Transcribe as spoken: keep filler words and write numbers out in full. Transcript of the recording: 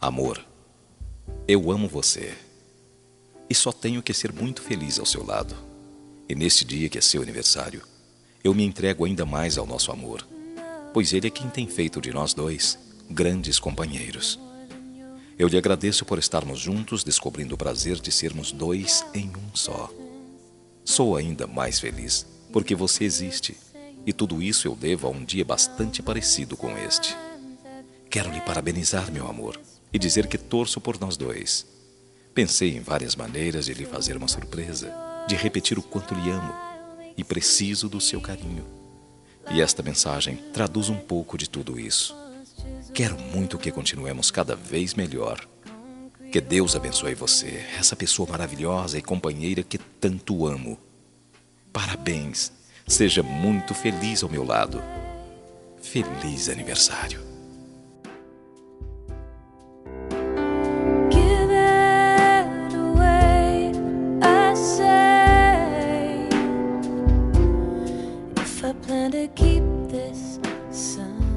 Amor, eu amo você e só tenho que ser muito feliz ao seu lado. E neste dia que é seu aniversário, eu me entrego ainda mais ao nosso amor, pois ele é quem tem feito de nós dois grandes companheiros. Eu lhe agradeço por estarmos juntos, descobrindo o prazer de sermos dois em um só. Sou ainda mais feliz porque você existe, e tudo isso eu devo a um dia bastante parecido com este. Quero lhe parabenizar, meu amor, e dizer que torço por nós dois. Pensei em várias maneiras de lhe fazer uma surpresa, de repetir o quanto lhe amo, e preciso do seu carinho. E esta mensagem traduz um pouco de tudo isso. Quero muito que continuemos cada vez melhor. Que Deus abençoe você, essa pessoa maravilhosa e companheira que tanto amo. Parabéns, seja muito feliz ao meu lado. Feliz aniversário. Give it away, I say. If I plan to keep this song.